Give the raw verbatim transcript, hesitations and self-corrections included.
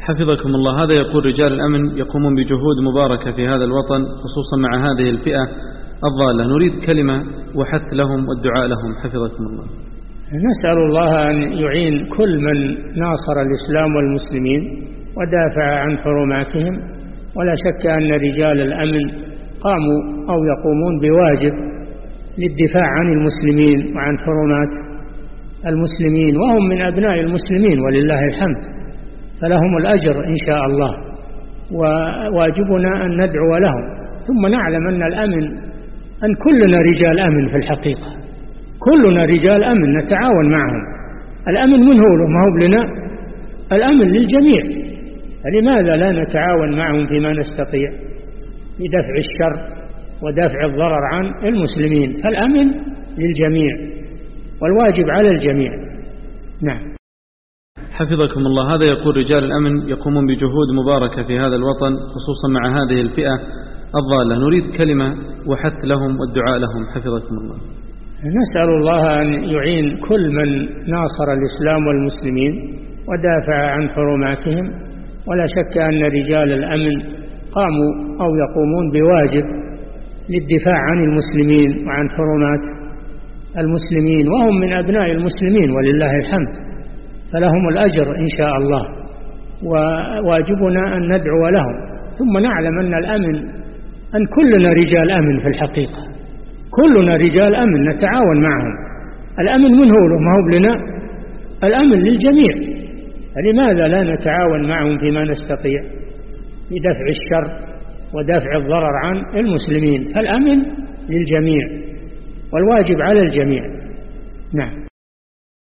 حفظكم الله. هذا يقول: رجال الأمن يقومون بجهود مباركة في هذا الوطن خصوصا مع هذه الفئة الضالة، نريد كلمة وحث لهم والدعاء لهم حفظكم الله. نسأل الله أن يعين كل من ناصر الإسلام والمسلمين ودافع عن حرماتهم، ولا شك أن رجال الأمن قاموا أو يقومون بواجب للدفاع عن المسلمين وعن حرمات المسلمين، وهم من أبناء المسلمين ولله الحمد، فلهم الأجر إن شاء الله، وواجبنا أن ندعو لهم. ثم نعلم أن الأمن أن كلنا رجال أمن، في الحقيقة كلنا رجال أمن نتعاون معهم. الأمن من هو له؟ ما هو لنا، الأمن للجميع، فلماذا لا نتعاون معهم فيما نستطيع بدفع الشر ودفع الضرر عن المسلمين؟ فالأمن للجميع والواجب على الجميع. نعم. حفظكم الله. هذا يقول: رجال الأمن يقومون بجهود مباركة في هذا الوطن خصوصا مع هذه الفئة الضالة، نريد كلمة وحث لهم والدعاء لهم حفظكم الله. نسأل الله أن يعين كل من ناصر الإسلام والمسلمين ودافع عن حرماتهم، ولا شك أن رجال الأمن قاموا أو يقومون بواجب للدفاع عن المسلمين وعن حرمات المسلمين، وهم من أبناء المسلمين ولله الحمد، فلهم الأجر إن شاء الله، وواجبنا أن ندعو لهم. ثم نعلم أن الأمن أن كلنا رجال أمن، في الحقيقة كلنا رجال أمن نتعاون معهم. الأمن من هو له؟ ما هو لنا، الأمن للجميع، فلماذا لا نتعاون معهم فيما نستطيع بدفع الشر ودفع الضرر عن المسلمين؟ فالأمن للجميع والواجب على الجميع. نعم.